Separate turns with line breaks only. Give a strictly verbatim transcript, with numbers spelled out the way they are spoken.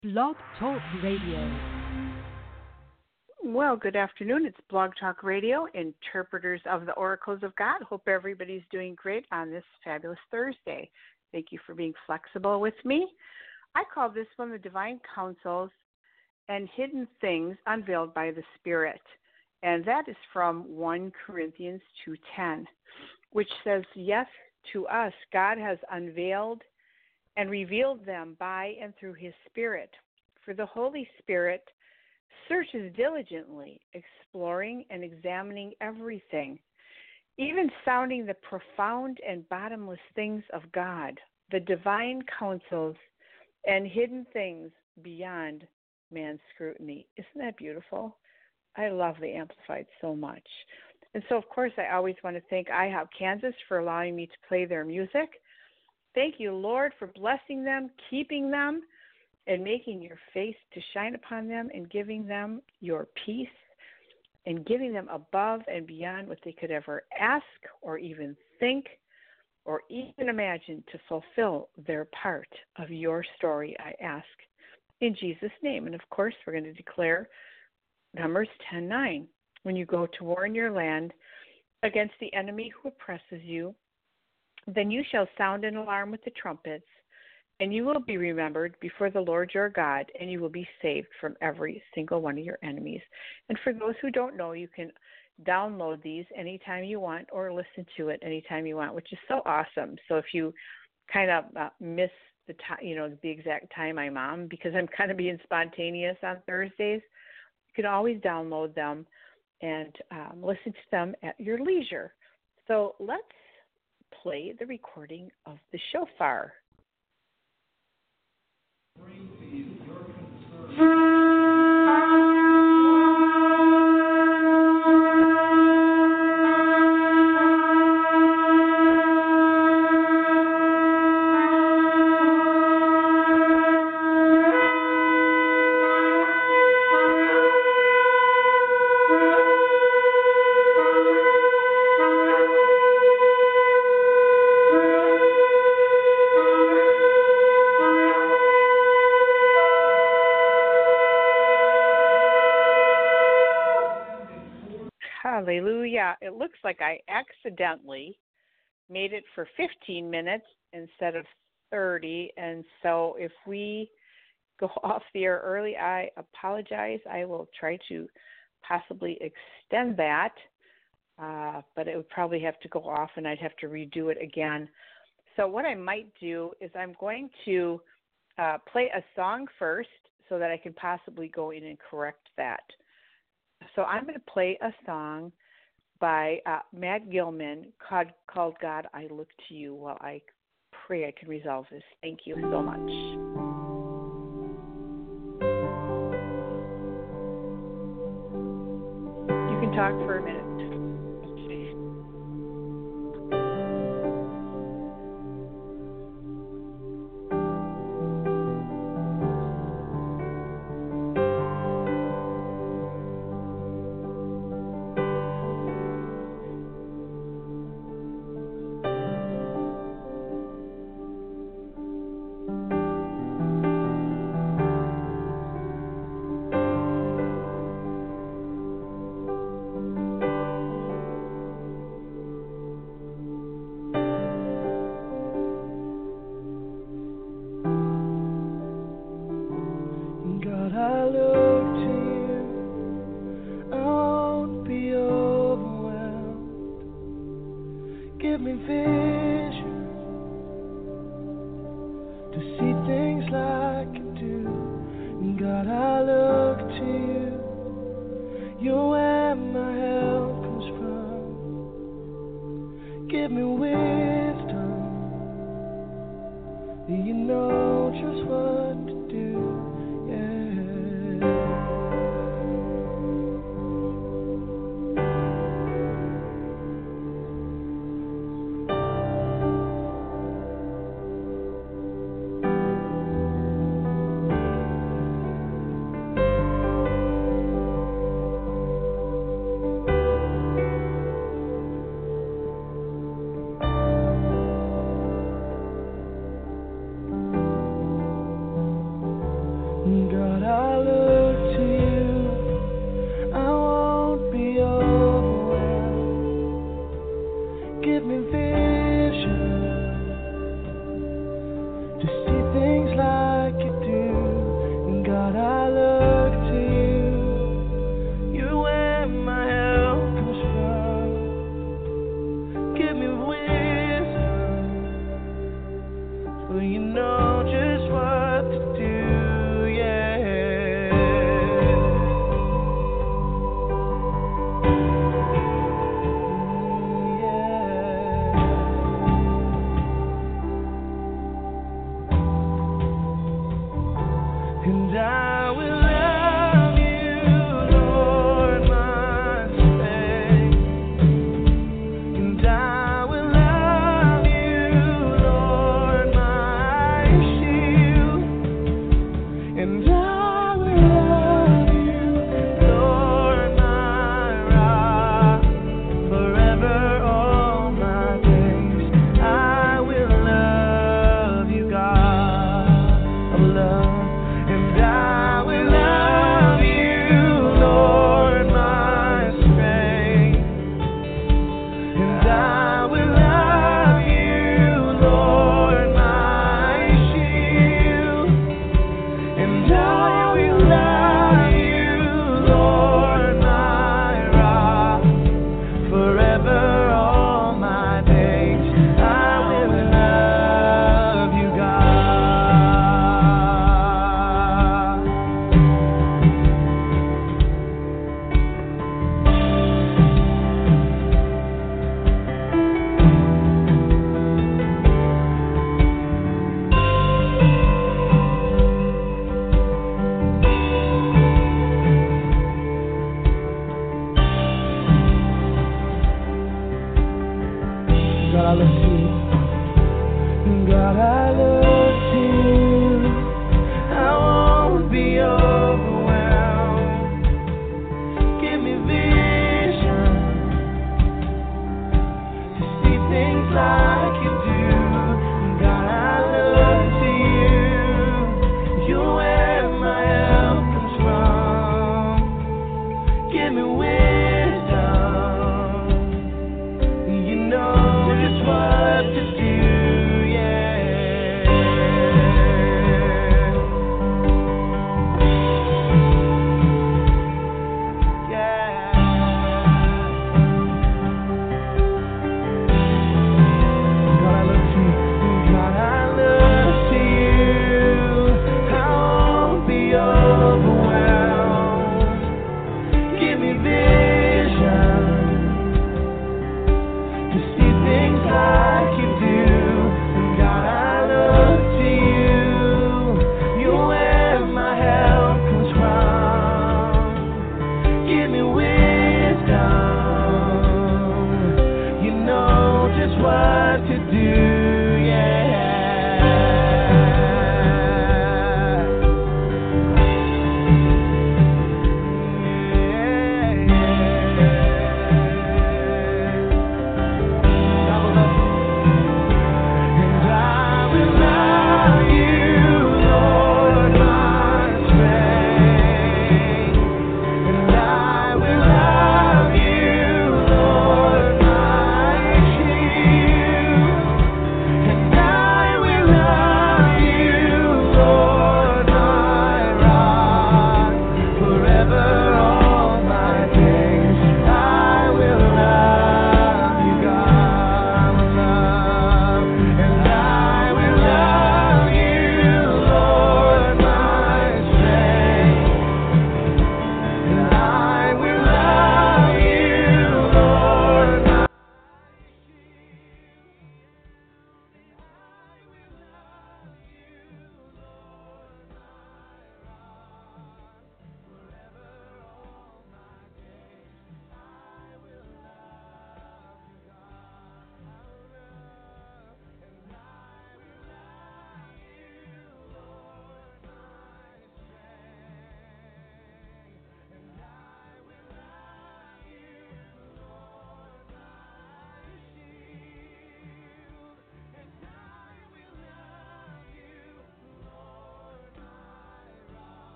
Blog Talk Radio.
Well, good afternoon. It's Blog Talk Radio, Interpreters of the Oracles of God. Hope everybody's doing great on this fabulous Thursday. Thank you for being flexible with me. I call this one the Divine Counsels and Hidden Things Unveiled by the Spirit. And that is from First Corinthians two ten, which says, yes, to us God has unveiled and revealed them by and through his Spirit. For the Holy Spirit searches diligently, exploring and examining everything, even sounding the profound and bottomless things of God, the divine counsels and hidden things beyond man's scrutiny. Isn't that beautiful? I love the Amplified so much. And so, of course, I always want to thank IHOP Kansas for allowing me to play their music. Thank you, Lord, for blessing them, keeping them, and making your face to shine upon them and giving them your peace and giving them above and beyond what they could ever ask or even think or even imagine to fulfill their part of your story, I ask in Jesus' name. And, of course, we're going to declare Numbers ten nine. When you go to war in your land against the enemy who oppresses you, then you shall sound an alarm with the trumpets, and you will be remembered before the Lord your God, and you will be saved from every single one of your enemies. And for those who don't know, you can download these anytime you want or listen to it anytime you want, which is so awesome. So if you kind of uh, miss the time, you know, the exact time I'm on, because I'm kind of being spontaneous on Thursdays, you can always download them and um, listen to them at your leisure. So let's play the recording of the shofar. Hallelujah. It looks like I accidentally made it for fifteen minutes instead of thirty. And so if we go off the air early, I apologize. I will try to possibly extend that, uh, but it would probably have to go off and I'd have to redo it again. So what I might do is I'm going to uh, play a song first so that I can possibly go in and correct that. So I'm going to play a song by uh, Matt Gilman called, called God, I Look to You, while I pray I can resolve this. Thank you so much. You can talk for a minute.
You know just what to do, yeah. down.